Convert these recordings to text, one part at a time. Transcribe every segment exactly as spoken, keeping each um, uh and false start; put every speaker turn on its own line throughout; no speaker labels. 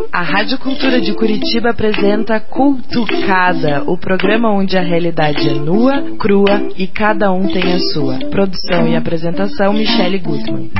A Rádio Cultura de Curitiba apresenta Cultucada, o programa onde a realidade é nua, crua e cada um tem a sua. Produção e apresentação, Michele Gutmann.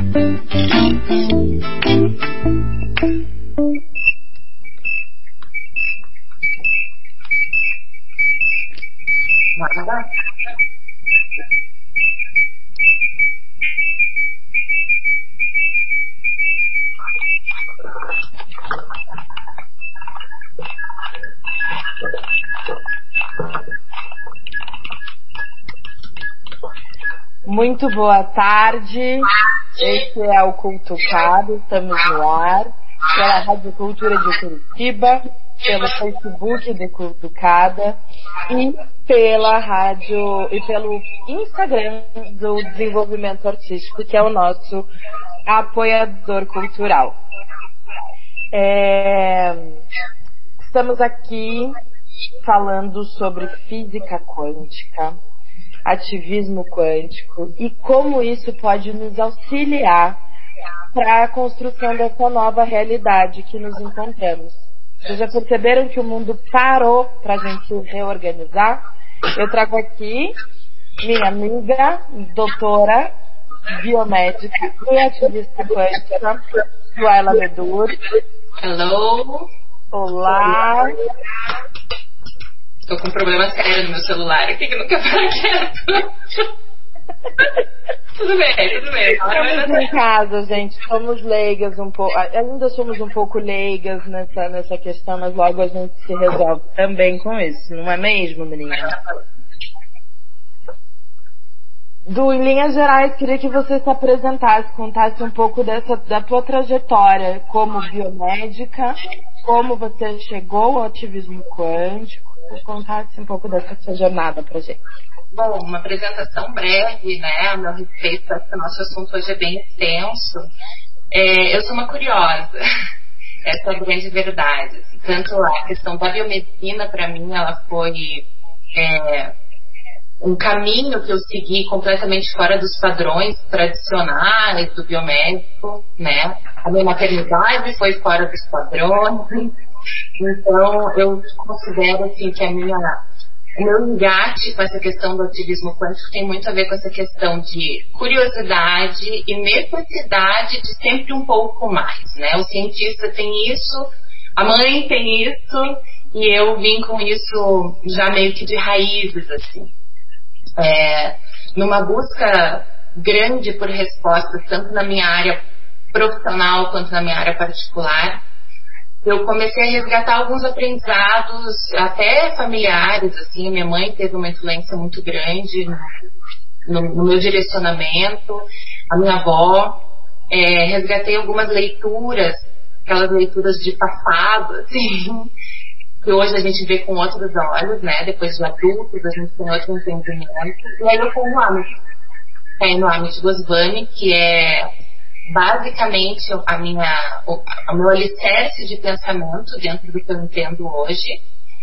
Muito boa tarde, esse é o Cultucado, estamos no ar, pela Rádio Cultura de Curitiba, pelo Facebook de Cultucada e pela rádio e pelo Instagram do Desenvolvimento Artístico, que é o nosso apoiador cultural. É... Estamos aqui falando sobre física quântica, ativismo quântico e como isso pode nos auxiliar para a construção dessa nova realidade que nos encontramos. Vocês já perceberam que o mundo parou para a gente se reorganizar? Eu trago aqui minha amiga, doutora biomédica e ativista quântica, Luela Medur.
Hello.
Olá.
Tô com um problema sério no meu celular aqui que não quer parar quieto. Tudo bem, tudo bem.
Estamos em casa, gente. Somos leigas um pouco. Ainda somos um pouco leigas nessa, nessa questão, mas logo a gente se resolve também com isso. Não é mesmo, menina? Du, em linhas gerais, queria que você se apresentasse, contasse um pouco dessa, da tua trajetória como biomédica, como você chegou ao ativismo quântico. Contasse um pouco dessa sua jornada pra gente.
Bom, uma apresentação breve, né, a meu respeito, acho que o nosso assunto hoje é bem extenso. É, eu sou uma curiosa, essa é a grande verdade. Assim, tanto a questão da biomedicina, para mim, ela foi é, um caminho que eu segui completamente fora dos padrões tradicionais do biomédico, né. A minha maternidade foi fora dos padrões. Então, eu considero assim, que a minha, o meu engate com essa questão do ativismo quântico tem muito a ver com essa questão de curiosidade e necessidade de sempre um pouco mais, né? O cientista tem isso, a mãe tem isso, e eu vim com isso já meio que de raízes, assim. É, numa busca grande por respostas, tanto na minha área profissional quanto na minha área particular, eu comecei a resgatar alguns aprendizados, até familiares, assim. Minha mãe teve uma influência muito grande no, no meu direcionamento, a minha avó. É, resgatei algumas leituras, aquelas leituras de passado, assim, que hoje a gente vê com outros olhos, né? Depois de adultos, a gente tem outro entendimento. E aí eu fui no Amit, é, no Amit Goswami, que é basicamente a minha, o, o meu alicerce de pensamento dentro do que eu entendo hoje.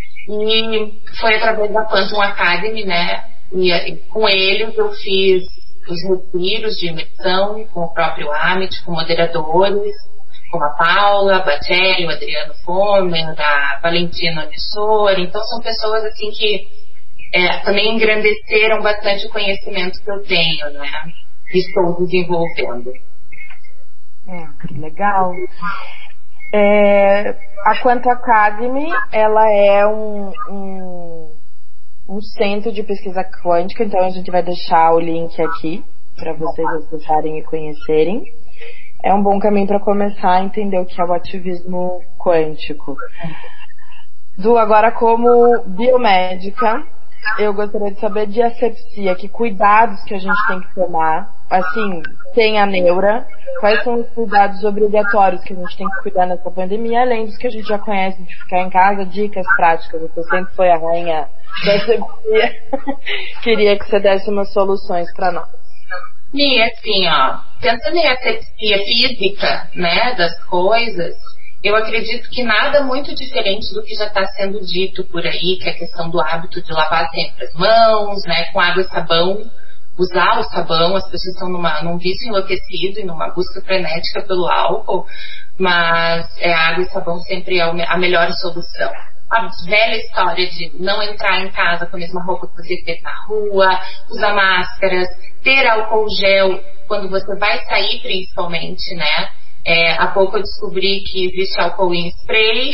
E foi através da Quantum Academy, né? E, e com eles eu fiz os retiros de imersão com o próprio Amit, com moderadores, como a Paula Batelli, o Adriano Fomer, a Valentina Nissor. Então são pessoas assim que é, também engrandeceram bastante o conhecimento que eu tenho, né? E estou desenvolvendo.
É, legal. É, a Quantum Academy, ela é um, um, um centro de pesquisa quântica, então a gente vai deixar o link aqui para vocês acessarem e conhecerem. É um bom caminho para começar a entender o que é o ativismo quântico. Du, agora como biomédica, eu gostaria de saber de asepsia, que cuidados que a gente tem que tomar, assim, tem a neura, quais são os cuidados obrigatórios que a gente tem que cuidar nessa pandemia, além dos que a gente já conhece de ficar em casa, dicas práticas. Você sempre foi a rainha da asepsia. Queria que você desse umas soluções para nós.
E assim, ó, pensando em asepsia física, né, das coisas, eu acredito que nada muito diferente do que já está sendo dito por aí, que é a questão do hábito de lavar sempre as mãos, né, com água e sabão, usar o sabão. As pessoas estão numa, num vício enlouquecido e numa busca frenética pelo álcool, mas é, água e sabão sempre é a melhor solução. A velha história de não entrar em casa com a mesma roupa que você fez na rua, usar máscaras, ter álcool gel quando você vai sair, principalmente, né? É, há pouco eu descobri que existe álcool em spray,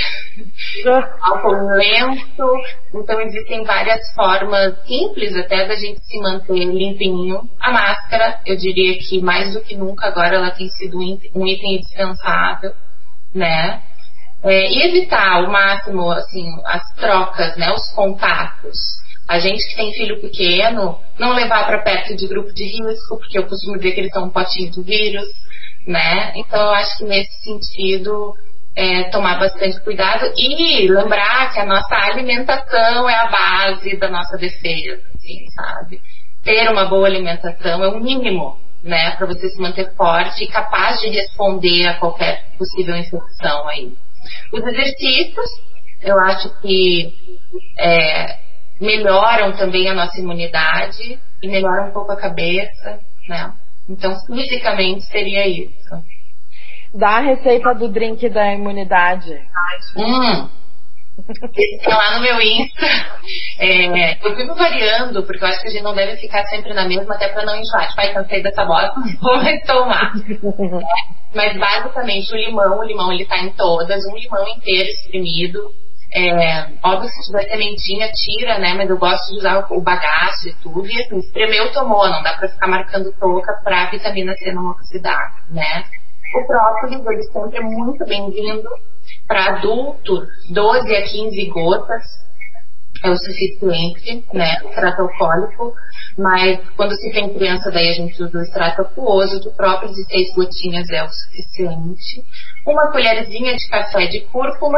álcool em lenço, então existem várias formas simples até da gente se manter limpinho. A máscara, eu diria que mais do que nunca agora ela tem sido um item indispensável, né? É, e evitar ao máximo, assim, as trocas, né, os contatos. A gente que tem filho pequeno, não levar para perto de grupo de risco, porque eu costumo dizer que eles são um potinho do vírus, né? Então eu acho que nesse sentido, é, tomar bastante cuidado e lembrar que a nossa alimentação é a base da nossa defesa, assim, sabe? Ter uma boa alimentação é o mínimo, né, para você se manter forte e capaz de responder a qualquer possível infecção aí. Os exercícios, eu acho que é, melhoram também a nossa imunidade e melhoram um pouco a cabeça, né? Então, fisicamente seria isso.
Dá a receita do drink da imunidade.
Hum. Tem lá no meu Insta. É, eu fico variando, porque eu acho que a gente não deve ficar sempre na mesma, até pra não enjoar. Tipo, ai, cansei dessa bosta, vou mais tomar. É, mas basicamente o limão, o limão ele tá em todas, um limão inteiro espremido. É, óbvio que se tiver sementinha, tira, né? Mas eu gosto de usar o bagaço e tudo. E assim, espremeu, tomou, não dá pra ficar marcando touca pra vitamina C não oxidar, né? O própolis, ele sempre é muito bem-vindo. Para adulto, doze a quinze gotas é o suficiente, né? Extrato alcoólico. Mas quando se tem criança, daí a gente usa o extrato aquoso de própolis e seis gotinhas é o suficiente. Uma colherzinha de café de cúrcuma.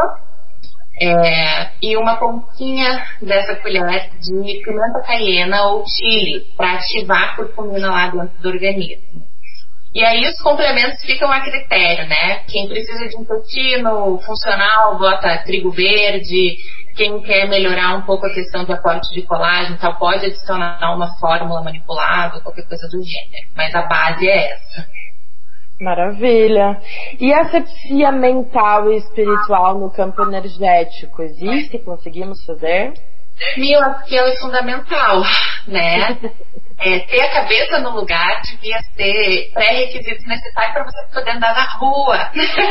É, e uma pontinha dessa colher de pimenta caiena ou chile para ativar a curcumina lá dentro do organismo. E aí os complementos ficam a critério, né? Quem precisa de intestino funcional bota trigo verde, quem quer melhorar um pouco a questão de aporte de colágeno tal, pode adicionar uma fórmula manipulável, qualquer coisa do gênero, mas a base é essa.
Maravilha. E a asepsia mental e espiritual no campo energético existe? Conseguimos fazer?
Meu, acho que ela é fundamental, né? É, ter a cabeça no lugar devia ser pré-requisito necessário para você poder andar na rua.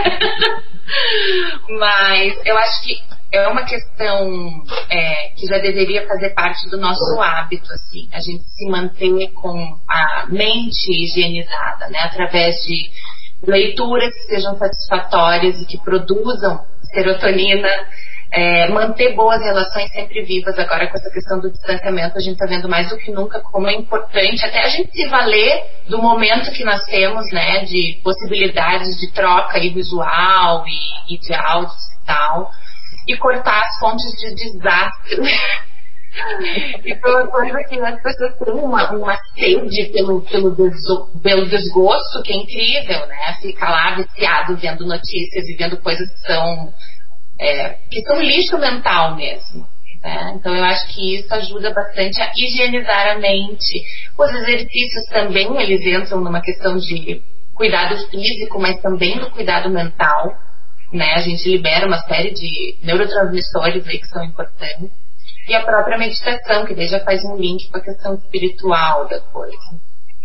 Mas eu acho que é uma questão é, que já deveria fazer parte do nosso hábito, assim, a gente se manter com a mente higienizada, né? Através de leituras que sejam satisfatórias e que produzam serotonina. É, manter boas relações sempre vivas. Agora com essa questão do distanciamento a gente está vendo mais do que nunca como é importante até a gente se valer do momento que nós temos, né, de possibilidades de troca e visual e, e de áudios e tal, e cortar as fontes de desastre. Então é uma coisa que as pessoas têm uma, uma sede pelo, pelo, deso, pelo desgosto que é incrível, né, ficar lá viciado vendo notícias e vendo coisas que são É, que são lixo mental mesmo, né? Então eu acho que isso ajuda bastante a higienizar a mente. Os exercícios também, eles entram numa questão de cuidado físico, mas também do cuidado mental, né? A gente libera uma série de neurotransmissores aí que são importantes. E a própria meditação, que daí já faz um link com a questão espiritual da coisa.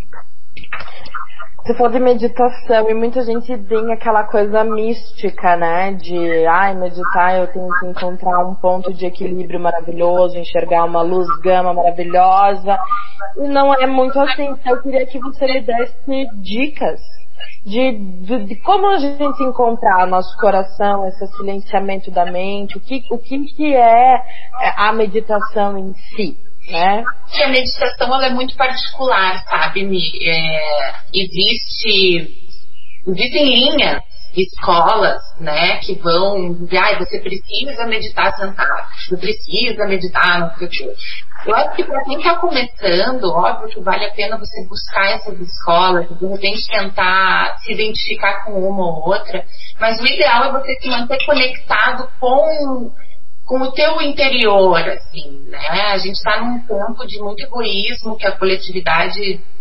Você falou de meditação e muita gente tem aquela coisa mística, né? De, ai, meditar eu tenho que encontrar um ponto de equilíbrio maravilhoso, enxergar uma luz gama maravilhosa. E não é muito assim. Eu queria que você me desse dicas de, de, de como a gente encontrar nosso coração, esse silenciamento da mente, o que, o que, que é a meditação em si. Né?
A meditação ela é muito particular, sabe? É, existe, existem linhas, escolas, né, que vão dizer, ah, você precisa meditar sentado, você precisa meditar no que eu te... Eu acho que para quem está começando, óbvio que vale a pena você buscar essas escolas, de repente tentar se identificar com uma ou outra, mas o ideal é você se manter conectado com com o teu interior, assim, né? A gente está num campo de muito egoísmo que a coletividade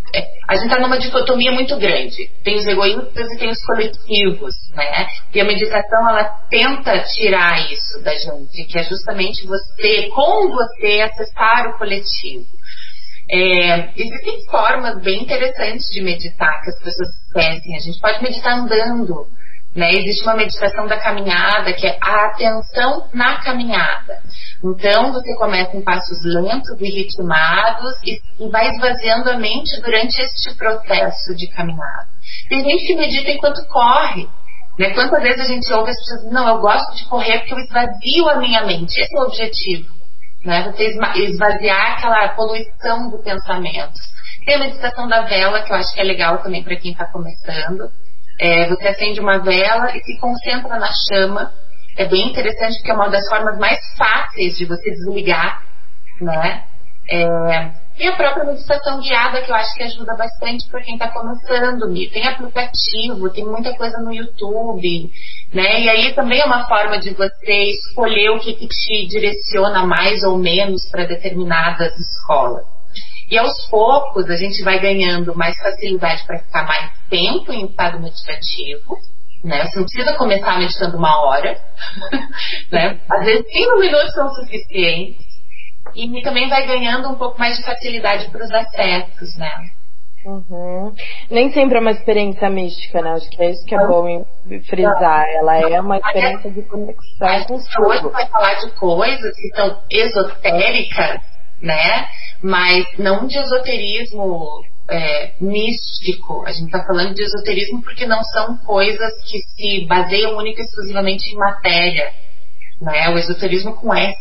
é, a gente está numa dicotomia muito grande. Tem os egoístas e tem os coletivos, né? E a meditação, ela tenta tirar isso da gente, que é justamente você, com você, acessar o coletivo. É, existem formas bem interessantes de meditar que as pessoas esquecem. A gente pode meditar andando, né? Existe uma meditação da caminhada, que é a atenção na caminhada. Então você começa em passos lentos e ritmados e, e vai esvaziando a mente durante este processo de caminhada. Tem gente que medita enquanto corre, né? Quantas vezes a gente ouve as pessoas dizendo, não, eu gosto de correr porque eu esvazio a minha mente. Esse é o objetivo, né? Você esvaziar aquela poluição do pensamento. Tem a meditação da vela, que eu acho que é legal também para quem está começando. É, você acende uma vela e se concentra na chama. É bem interessante porque é uma das formas mais fáceis de você desligar, né? É, e a própria meditação guiada, que eu acho que ajuda bastante para quem está começando. Tem aplicativo, tem muita coisa no YouTube, né? E aí também é uma forma de você escolher o que, que te direciona mais ou menos para determinadas escolas. E aos poucos a gente vai ganhando mais facilidade para ficar mais tempo em estado meditativo, né? Você não precisa começar meditando uma hora, né? Às vezes cinco minutos são suficientes. E também vai ganhando um pouco mais de facilidade para os acessos, né?
Uhum. Nem sempre é uma experiência mística, né? Acho que é isso que é bom frisar. Ela é uma experiência de conexão com o
tudo. Hoje vai falar de coisas que são esotéricas, né? Mas não de esoterismo é, místico. A gente está falando de esoterismo porque não são coisas que se baseiam única e exclusivamente em matéria, né? O esoterismo com S.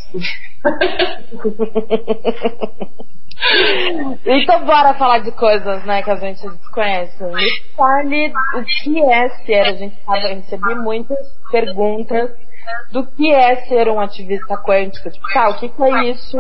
Então bora falar de coisas, né, que a gente desconhece. Me fale o que é ser. A gente sabe, eu recebi muitas perguntas do que é ser um ativista quântico. Tipo, tá, o que, que é isso?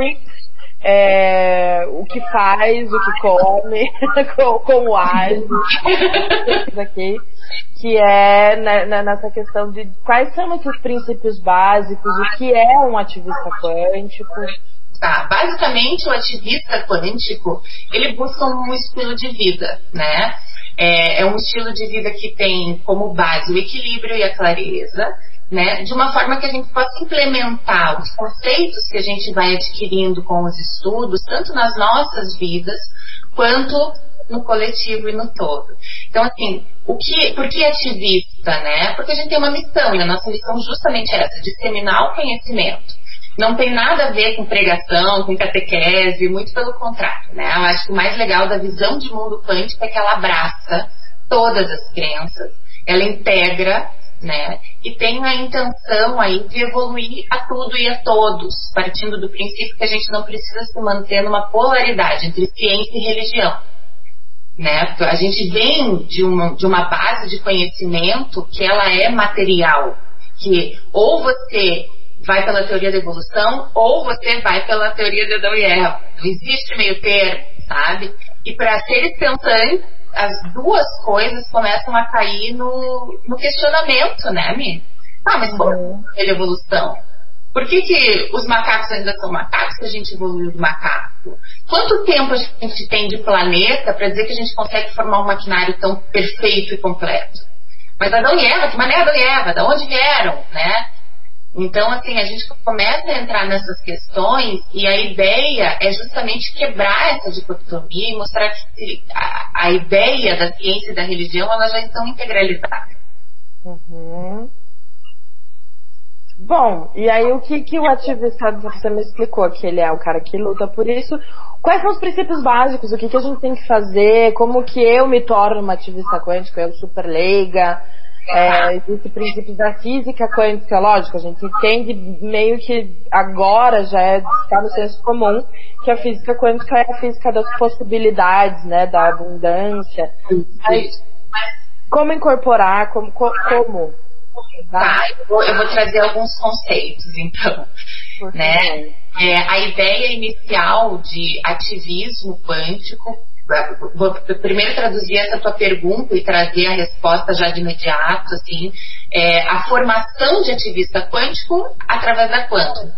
É, o que faz, o que come, como age, aqui, que é né, nessa questão de quais são esses princípios básicos, o que é um ativista quântico.
Tá, basicamente o ativista quântico, ele busca um estilo de vida, né? É, é um estilo de vida que tem como base o equilíbrio e a clareza, né? De uma forma que a gente possa implementar os conceitos que a gente vai adquirindo com os estudos, tanto nas nossas vidas, quanto no coletivo e no todo. Então, assim, o que, por que ativista, né? Porque a gente tem uma missão, e a nossa missão justamente é essa, disseminar o conhecimento. Não tem nada a ver com pregação, com catequese, muito pelo contrário, né? Eu acho que o mais legal da visão de mundo quântico é que ela abraça todas as crenças, ela integra, né? E tem a intenção aí de evoluir a tudo e a todos, partindo do princípio que a gente não precisa se manter numa polaridade entre ciência e religião, né? A gente vem de uma, de uma base de conhecimento que ela é material, que ou você vai pela teoria da evolução ou você vai pela teoria de Adão e Eva. Não existe meio termo, sabe? E para seres pensantes, as duas coisas começam a cair no, no questionamento, né, Mi? Ah, mas qual é a evolução? Por que, que os macacos ainda são macacos se a gente evoluiu do macaco? Quanto tempo a gente tem de planeta para dizer que a gente consegue formar um maquinário tão perfeito e completo? Mas Adão e Eva, que maneira Adão e Eva? De onde vieram, né? Então, assim, a gente começa a entrar nessas questões e a ideia é justamente quebrar essa dicotomia e mostrar que a, a ideia da ciência e da religião, elas já estão integralizadas.
Uhum. Bom, e aí o que, que o ativista, você me explicou que ele é o cara que luta por isso. Quais são os princípios básicos? O que, que a gente tem que fazer? Como que eu me torno uma ativista quântica? Eu super leiga? É, existem princípios da física quântica, lógico, a gente entende meio que agora já é, está no senso comum que a física quântica é a física das possibilidades, né, da abundância. Mas como incorporar, como, como?
Tá, eu vou, eu vou trazer alguns conceitos, então, né? É, a ideia inicial de ativismo quântico vou primeiro traduzir essa tua pergunta e trazer a resposta já de imediato, assim, é, a formação de ativista quântico através da Quantum.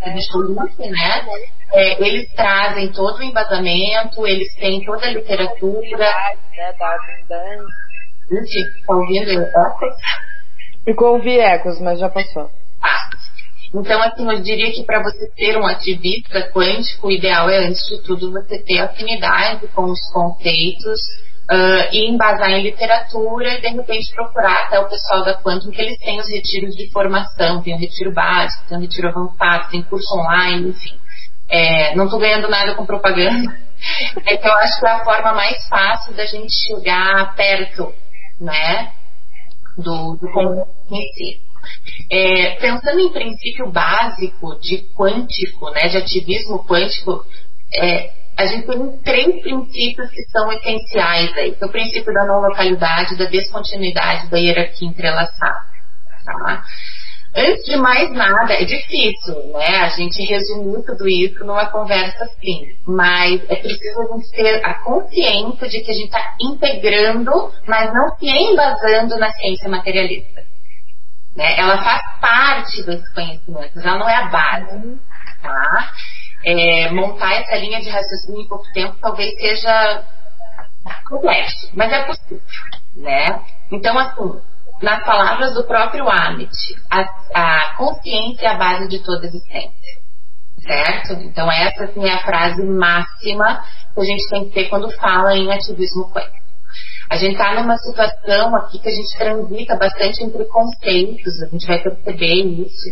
Né? É, eles trazem todo o embasamento, eles têm toda a literatura.
Né, da abundância.
Gente, tá ouvindo ecos?
Ficou ouvir ecos, mas já passou.
Ah. Então, assim, eu diria que para você ser um ativista quântico, o ideal é, antes de tudo, você ter afinidade com os conceitos uh, e embasar em literatura e, de repente, procurar até o pessoal da Quantum, que eles têm os retiros de formação, tem o retiro básico, tem o retiro avançado, tem curso online, enfim. É, não estou ganhando nada com propaganda. É que eu acho que é a forma mais fácil da gente chegar perto, né, do, do conceito em si. É, pensando em princípio básico de quântico, né, de ativismo quântico, é, a gente tem três princípios que são essenciais aí, que é o princípio da não localidade, da descontinuidade, da hierarquia entrelaçada. Tá? Antes de mais nada, é difícil, né, a gente resumir tudo isso numa conversa assim, mas é preciso a gente ter a consciência de que a gente está integrando, mas não se embasando na ciência materialista. Né? Ela faz parte desse conhecimento, ela não é a base. Tá? É, montar essa linha de raciocínio em pouco tempo talvez seja complexo, mas é possível. Né? Então, assim, nas palavras do próprio Amit, a, a consciência é a base de toda existência. Certo? Então, essa assim, é a frase máxima que a gente tem que ter quando fala em ativismo quântico. A gente está numa situação aqui que a gente transita bastante entre conceitos, a gente vai perceber isso,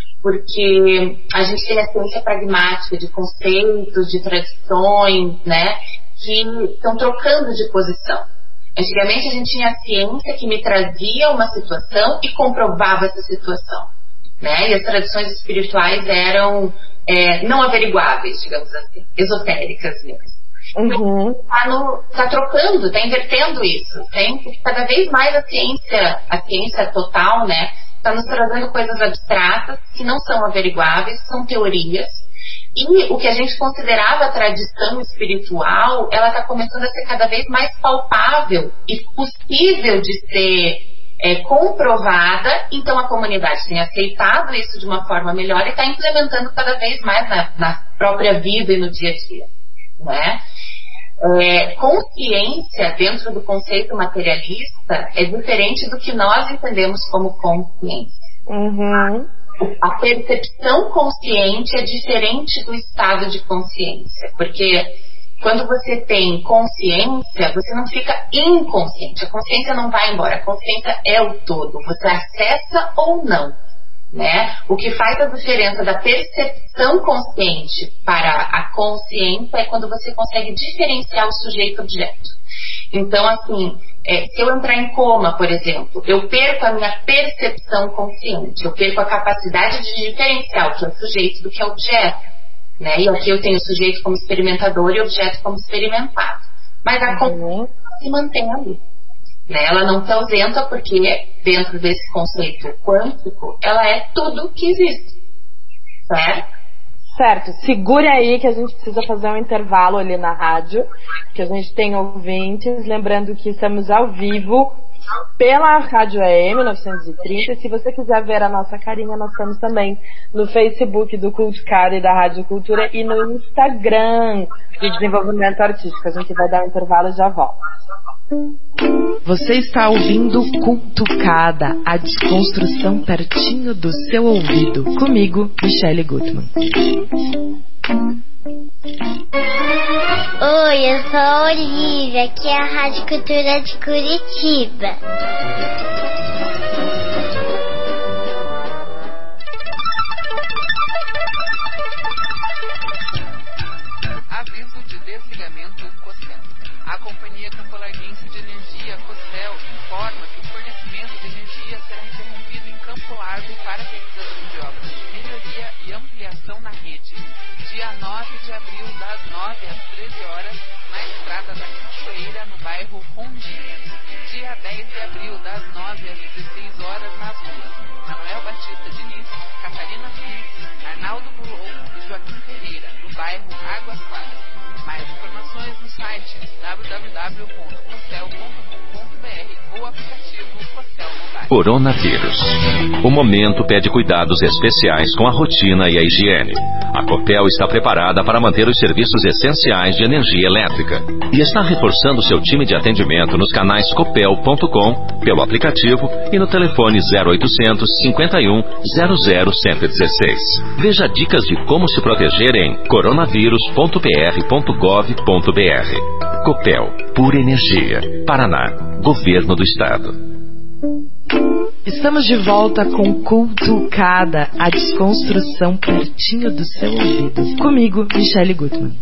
porque a gente tem a ciência pragmática de conceitos, de tradições, né, que estão trocando de posição. Antigamente a gente tinha a ciência que me trazia uma situação e comprovava essa situação, né, e as tradições espirituais eram é, não averiguáveis, digamos assim, esotéricas mesmo.
Uhum.
Tá, no, tá trocando, tá invertendo isso. Tem cada vez mais a ciência, a ciência total, né, tá nos trazendo coisas abstratas que não são averiguáveis, são teorias. E o que a gente considerava tradição espiritual, ela tá começando a ser cada vez mais palpável e possível de ser é, comprovada. Então a comunidade tem aceitado isso de uma forma melhor e está implementando cada vez mais na, na própria vida e no dia a dia, né? É, consciência dentro do conceito materialista é diferente do que nós entendemos como consciência.
Uhum.
A percepção consciente é diferente do estado de consciência, porque quando você tem consciência, você não fica inconsciente, a consciência não vai embora, a consciência é o todo, você acessa ou não, né? O que faz a diferença da percepção consciente para a consciência é quando você consegue diferenciar o sujeito-objeto. Então, assim, é, se eu entrar em coma, por exemplo, eu perco a minha percepção consciente, eu perco a capacidade de diferenciar o que é o sujeito do que é o objeto, né? E aqui eu tenho o sujeito como experimentador e o objeto como experimentado. Mas a consciência se mantém ali. Né? Ela não se ausenta porque dentro desse conceito quântico ela é tudo que existe, certo?
Certo, segure aí que a gente precisa fazer um intervalo ali na rádio, que a gente tem ouvintes, lembrando que estamos ao vivo pela Rádio A M novecentos e trinta, e se você quiser ver a nossa carinha, nós estamos também no Facebook do Cultucado e da Rádio Cultura e no Instagram de Desenvolvimento Artístico. A gente vai dar um intervalo e já volta.
Você está ouvindo Cultucada, a desconstrução pertinho do seu ouvido. Comigo, Michele Gutmann.
Oi, eu sou a Olivia, aqui é a Rádio Cultura de Curitiba.
Aviso de desligamento Costel. A Companhia Campo-Larguense de Energia, Costel, informa que o fornecimento de energia será interrompido em Campo Largo para a realização de obras de melhoria e ampliação na rede. Dia nove de abril, das nove às treze horas, na Estrada da Cachoeira, no bairro Rondinhas. Dia dez de abril, das nove às dezesseis horas, nas ruas Manuel Batista Diniz, Catarina Arnaldo Bulou e Joaquim Ferreira, no bairro Águas Claras. Mais informações no site w w w ponto cocel ponto com ponto b r ou aplicativo Cocel Mobile.
Coronavírus. O momento pede cuidados especiais com a rotina e a higiene. A Copel está preparada para manter os serviços essenciais de energia elétrica e está reforçando seu time de atendimento nos canais copel ponto com, pelo aplicativo e no telefone zero oitocentos, cinquenta e um, zero zero, cento e dezesseis. Veja dicas de como se proteger em coronavírus ponto p r ponto gov ponto b r. Copel, pura energia. Paraná, Governo do Estado.
Estamos de volta com Cultucada, a desconstrução pertinho do seu ouvido. Comigo, Michele Gutmann.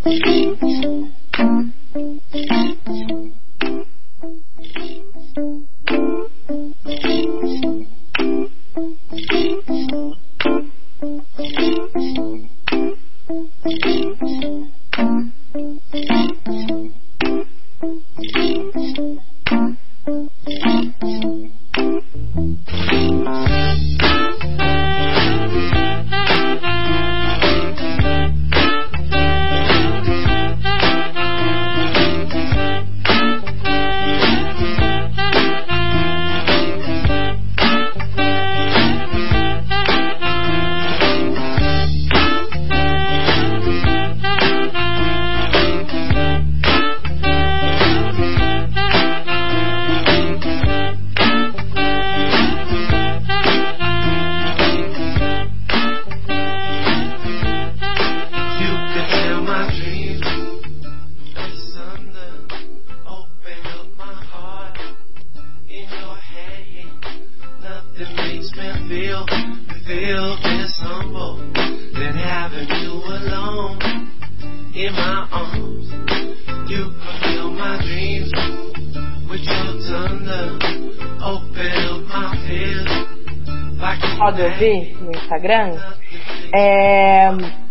Pode ouvir no Instagram. É...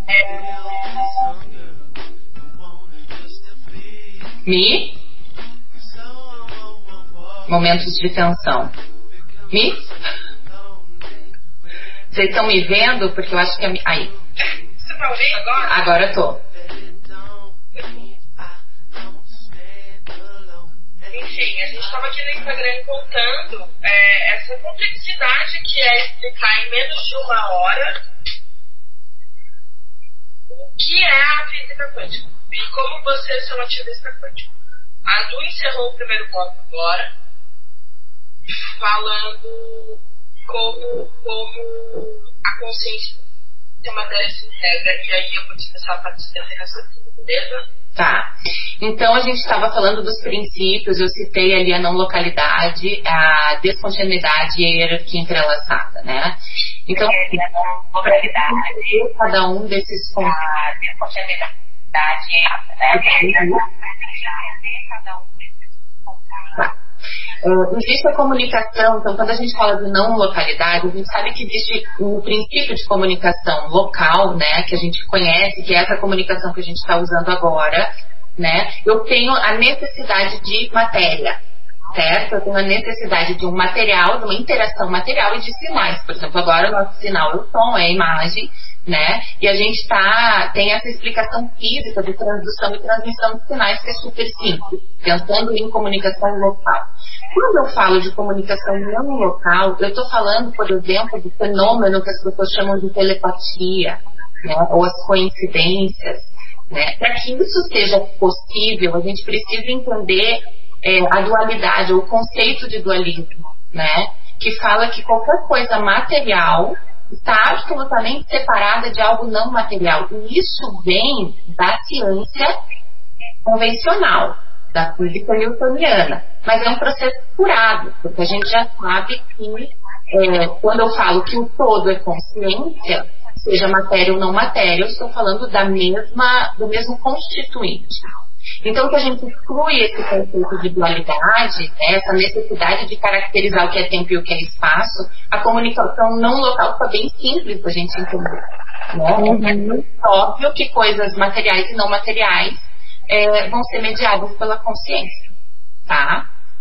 Mi? Momentos de tensão. Mi? Vocês estão me vendo? Porque eu acho que é... Aí.
Você tá ouvindo agora?
Agora eu tô.
Enfim, a gente estava aqui no Instagram contando é, essa complexidade que é explicar em menos de uma hora o que é a física quântica e como você é um ativista quântico. A Du encerrou o primeiro bloco agora, falando como, como a consciência da matéria se integra, e aí eu vou dispensar a parte de raciocínio, beleza?
Tá. Então a gente estava falando dos princípios, eu citei ali a não localidade, a descontinuidade e a hierarquia entrelaçada, né? Então, para entender cada um desses pontos. A descontinuidade, né? Tá. Uh, existe a comunicação, então quando a gente fala de não localidade, a gente sabe que existe um princípio de comunicação local, né, que a gente conhece, que é essa comunicação que a gente está usando agora, né. Eu tenho a necessidade de matéria, certo? Eu tenho a necessidade de um material, de uma interação material e de sinais. Por exemplo, agora o nosso sinal é o som, é a imagem, né? E a gente tá, tem essa explicação física de transdução e transmissão de sinais que é super simples, pensando em comunicação local. Quando eu falo de comunicação não local, eu estou falando, por exemplo, do fenômeno que as pessoas chamam de telepatia, né? Ou as coincidências, né? Para que isso seja possível, a gente precisa entender é, a dualidade, ou o conceito de dualismo, né? Que fala que qualquer coisa material está absolutamente separada de algo não material. E isso vem da ciência convencional, da física newtoniana. Mas é um processo curado, porque a gente já sabe que é, quando eu falo que o todo é consciência, seja matéria ou não matéria, eu estou falando da mesma, do mesmo constituinte. Então, que a gente exclui esse conceito de dualidade, né, essa necessidade de caracterizar o que é tempo e o que é espaço, a comunicação não local fica bem simples para a gente entender. Né? Uhum. É muito óbvio que coisas materiais e não materiais é, vão ser mediadas pela consciência. Tá?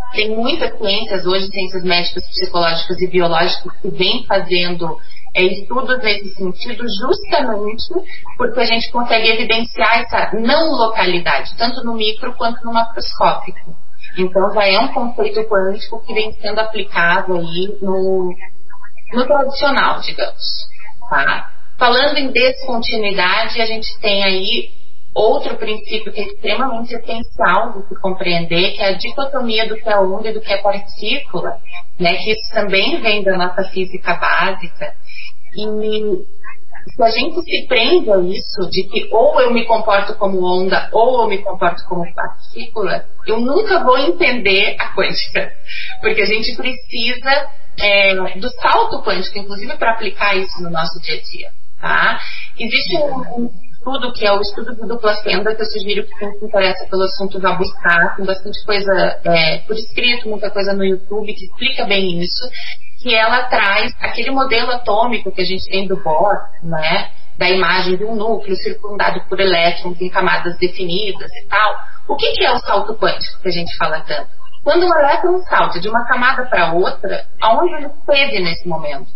Tem muitas ciências hoje, ciências médicas, psicológicas e biológicas, que vêm fazendo é, estudos nesse sentido, justamente porque a gente consegue evidenciar essa não localidade, tanto no micro quanto no macroscópico. Então já é um conceito quântico que vem sendo aplicado aí no, no tradicional, digamos. Tá? Falando em descontinuidade, a gente tem aí outro princípio que é extremamente essencial de se compreender, que é a dicotomia do que é onda e do que é partícula, né? Que isso também vem da nossa física básica. E se a gente se prende a isso, de que ou eu me comporto como onda ou eu me comporto como partícula, eu nunca vou entender a quântica. Porque a gente precisa é, do salto quântico, inclusive para aplicar isso no nosso dia a dia. Tá? Existe um, um estudo que é o estudo de dupla fenda, que eu sugiro que quem se interessa pelo assunto vá buscar. Tem bastante coisa é, por escrito, muita coisa no YouTube que explica bem isso, que ela traz aquele modelo atômico que a gente tem do Bohr, né, da imagem de um núcleo circundado por elétrons em camadas definidas e tal. O que, que é o salto quântico que a gente fala tanto? Quando um elétron salta de uma camada para outra, aonde ele esteve nesse momento?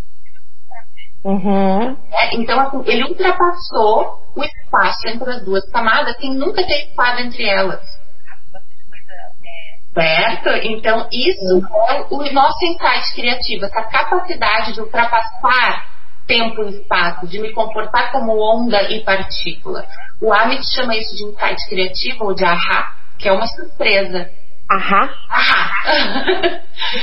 Uhum.
É, então, assim, ele ultrapassou o espaço entre as duas camadas sem nunca ter estado entre elas. Certo? Então, isso é o nosso insight criativo, essa capacidade de ultrapassar tempo e espaço, de me comportar como onda e partícula. O Amit chama isso de insight criativo ou de ahá, que é uma surpresa.
Ahá?
Ahá.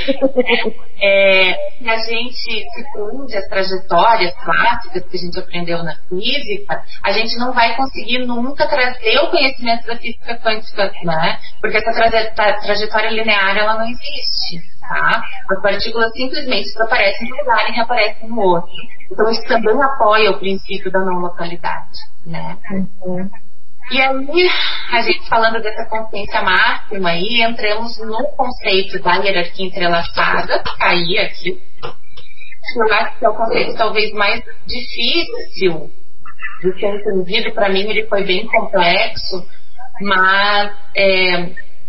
É, se a gente se prende às trajetórias clássicas que a gente aprendeu na física, a gente não vai conseguir nunca trazer o conhecimento da física quântica, né? Porque essa traje- trajetória linear, ela não existe, tá? As partículas simplesmente desaparecem de um lugar e reaparecem no outro. Então isso também apoia o princípio da não localidade, né?
Uhum.
E aí, a gente falando dessa consciência máxima aí, entramos no conceito da hierarquia entrelaçada, que caí aqui. Eu acho que é o conceito talvez mais difícil de ser entendido. Para mim ele foi bem complexo, mas é,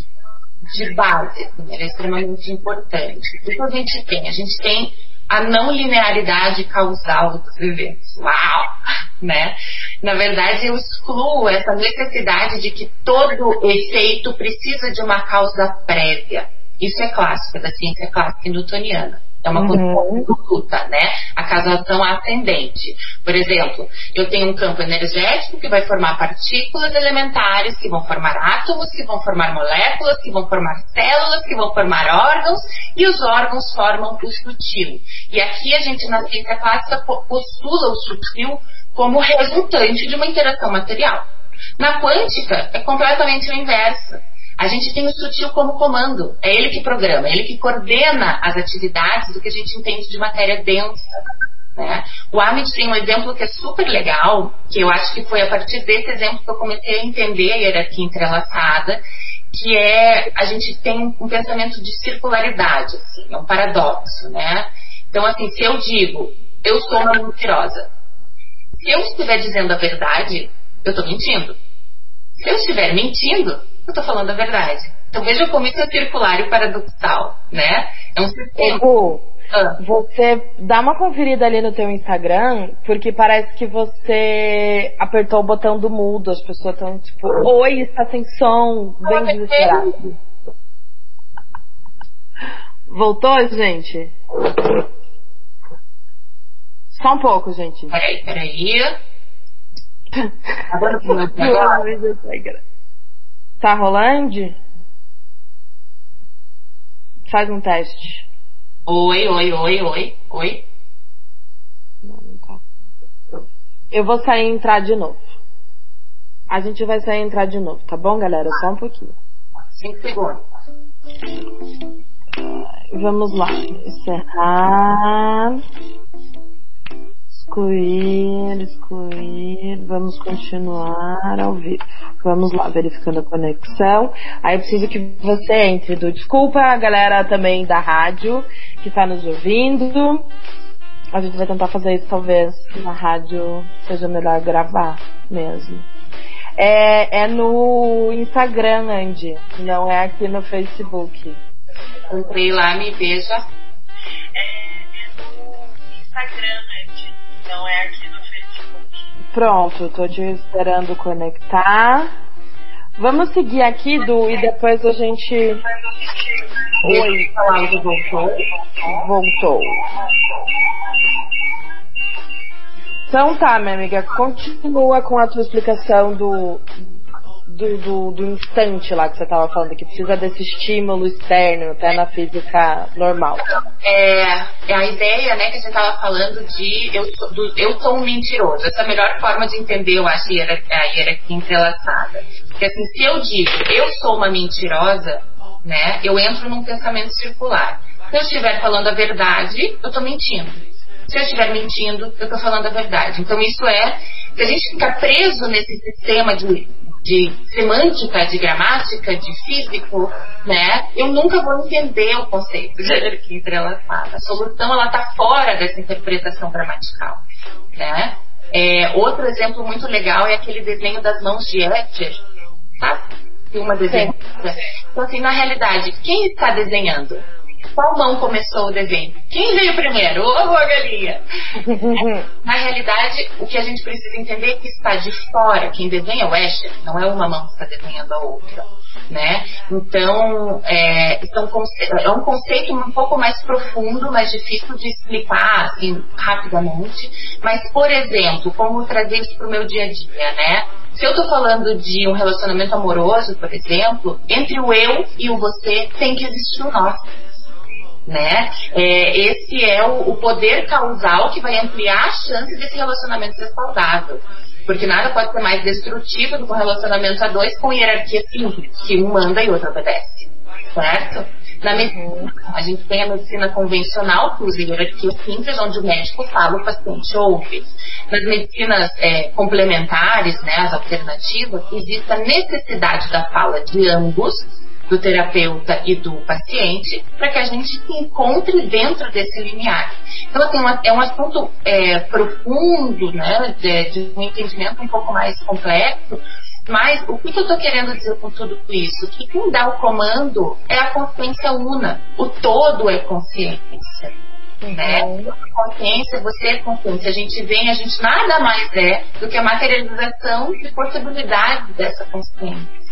de base, assim, ele é extremamente importante. O que a gente tem? A gente tem a não linearidade causal dos eventos. Uau! Né? Na verdade, eu excluo essa necessidade de que todo efeito precisa de uma causa prévia. Isso é clássico, da ciência clássica newtoniana. É uma coisa absoluta, né? A causação ascendente. Por exemplo, eu tenho um campo energético que vai formar partículas elementares, que vão formar átomos, que vão formar moléculas, que vão formar células, que vão formar órgãos, e os órgãos formam o sutil. E aqui a gente, na ciência clássica, postula o sutil como resultante de uma interação material. Na quântica, é completamente o inverso. A gente tem o sutil como comando. É ele que programa, é ele que coordena as atividades do que a gente entende de matéria densa. Né? O Amit tem um exemplo que é super legal, que eu acho que foi a partir desse exemplo que eu comecei a entender a hierarquia entrelaçada, que é, a gente tem um pensamento de circularidade, assim, é um paradoxo, né? Então, assim, se eu digo, eu sou uma mentirosa, se eu estiver dizendo a verdade, eu estou mentindo. Se eu estiver mentindo, eu estou falando a verdade. Então veja como isso é circular e paradoxal, né? É um sistema.
Egu, ah. Você dá uma conferida ali no teu Instagram, porque parece que você apertou o botão do mudo. As pessoas estão tipo, oi, está sem som, bem desesperado. Voltou, gente? Só um pouco, gente.
Peraí, peraí. Agora pro meu negócio.
Tá rolando? Faz um teste.
Oi, oi, oi, oi, oi.
Não, não tá. Eu vou sair e entrar de novo. A gente vai sair e entrar de novo, tá bom, galera? Só um pouquinho.
Cinco segundos.
Vamos lá. Encerrar. Excluir, excluir. Vamos continuar ao vivo. Vamos lá, verificando a conexão. Aí eu preciso que você entre. Do... Desculpa a galera também da rádio que está nos ouvindo. A gente vai tentar fazer isso, talvez na rádio seja melhor gravar mesmo. É, é no Instagram, Andy. Não é aqui no Facebook.
Entrei lá, me veja.
É, no Instagram antes, não é aqui no Facebook.
Pronto, tô te esperando conectar. Vamos seguir aqui, Du, e depois a gente...
Oi, Cláudio, voltou?
Voltou. Então tá, minha amiga, continua com a tua explicação do, do, do, do instante lá que você tava falando, que precisa desse estímulo externo, até na física normal.
É, é a ideia, né, que a gente tava falando de eu sou, do, eu sou um mentiroso. Essa é a melhor forma de entender, eu acho, a hierarquia entrelaçada. Porque assim, se eu digo eu sou uma mentirosa, né, eu entro num pensamento circular. Se eu estiver falando a verdade, eu tô mentindo. Se eu estiver mentindo, eu estou falando a verdade. Então isso é, se a gente ficar preso nesse sistema de, de semântica, de gramática, de físico, né, eu nunca vou entender o conceito de hierarquia entrelaçada. A solução, ela está fora dessa interpretação gramatical, né? É, outro exemplo muito legal é aquele desenho das mãos de Escher, sabe? Uma desenhada. Então assim, na realidade, quem está desenhando? Qual mão começou o desenho? Quem veio primeiro? O ovo ou a galinha? Na realidade, o que a gente precisa entender é que está de fora. Quem desenha é o Escher, não é uma mão que está desenhando a outra, né? Então, é, é, um conceito, é um conceito um pouco mais profundo, mais difícil de explicar assim, rapidamente. Mas, por exemplo, como trazer isso para o meu dia a dia, né? Se eu estou falando de um relacionamento amoroso, por exemplo, entre o eu e o você tem que existir o nós. Né? É, esse é o, o poder causal que vai ampliar a chance desse relacionamento ser saudável, porque nada pode ser mais destrutivo do que um relacionamento a dois com hierarquia simples, que um manda e o outro obedece, certo? Na medicina, a gente tem a medicina convencional que usa hierarquia simples, onde o médico fala, o paciente ouve. Nas medicinas é, complementares, né, as alternativas, existe a necessidade da fala de ambos, do terapeuta e do paciente, para que a gente se encontre dentro desse limiar. Então, assim, é um assunto é, profundo, né, de, de um entendimento um pouco mais complexo, mas o que, que eu estou querendo dizer com tudo isso? Que quem dá o comando é a consciência una, o todo é consciência. Né? Consciência, você é consciência. A gente vem, a gente nada mais é do que a materialização de possibilidades dessa consciência.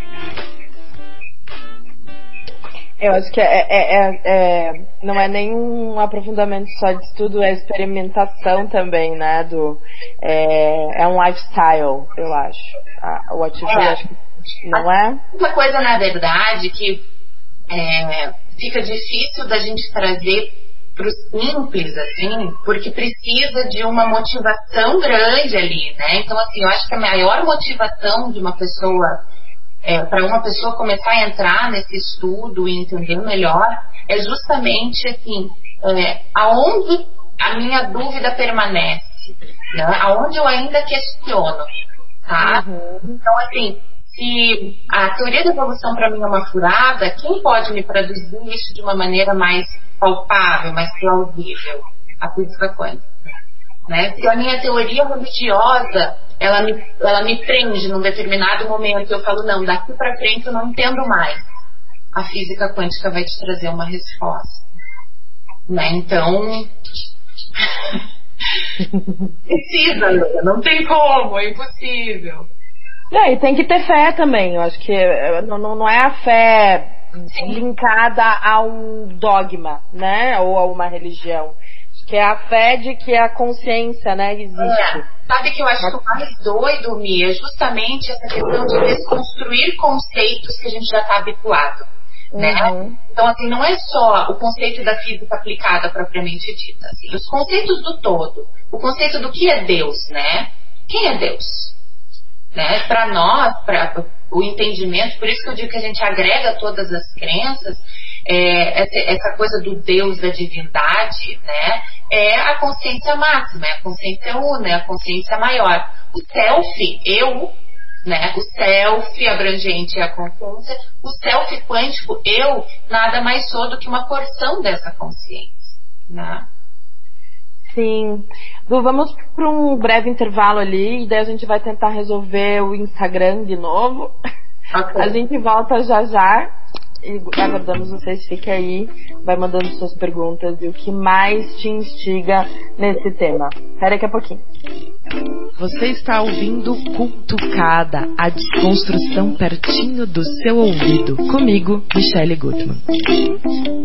Eu acho que é, é, é, é, não é nenhum aprofundamento só de estudo, é experimentação também, né? Do, é, é um lifestyle, eu acho. Ah, o ativismo,
é.
acho que não é?
Uma coisa, na verdade, que é, fica difícil da gente trazer para o simples, assim, porque precisa de uma motivação grande ali, né? Então, assim, eu acho que a maior motivação de uma pessoa... É, para uma pessoa começar a entrar nesse estudo e entender melhor, é justamente assim, é, aonde a minha dúvida permanece, né? Aonde eu ainda questiono, tá? Uhum. Então, assim, se a teoria da evolução para mim é uma furada, quem pode me traduzir isso de uma maneira mais palpável, mais plausível? A física quântica. Né? Se a minha teoria religiosa ela me, ela me prende num determinado momento e eu falo, não, daqui para frente eu não entendo mais, a física quântica vai te trazer uma resposta, né? Então precisa, não tem como, é impossível.
É, e tem que ter fé também. Eu acho que não, não é a fé linkada a um dogma, né? Ou a uma religião. Que é a fé de que a consciência, né, existe.
É. Sabe que eu acho que o mais doido, Mia, é justamente essa questão de desconstruir conceitos que a gente já está habituado. Uhum. Né? Então, assim, não é só o conceito da física aplicada propriamente dita. Assim, os conceitos do todo. O conceito do que é Deus, né? Quem é Deus? Né? Para nós, para o entendimento, por isso que eu digo que a gente agrega todas as crenças, é, essa, essa coisa do Deus, da divindade, né? É a consciência máxima, é a consciência una, é a consciência maior. O self, eu, né? O self abrangente é a consciência, o self quântico, eu, nada mais sou do que uma porção dessa consciência, né?
Sim. Du, vamos para um breve intervalo ali e daí a gente vai tentar resolver o Instagram de novo. Okay. A gente volta já já e aguardamos vocês. Fica aí, vai mandando suas perguntas e o que mais te instiga nesse tema. Até daqui a pouquinho.
Você está ouvindo Cutucada, a desconstrução pertinho do seu ouvido. Comigo, Michele Gutmann.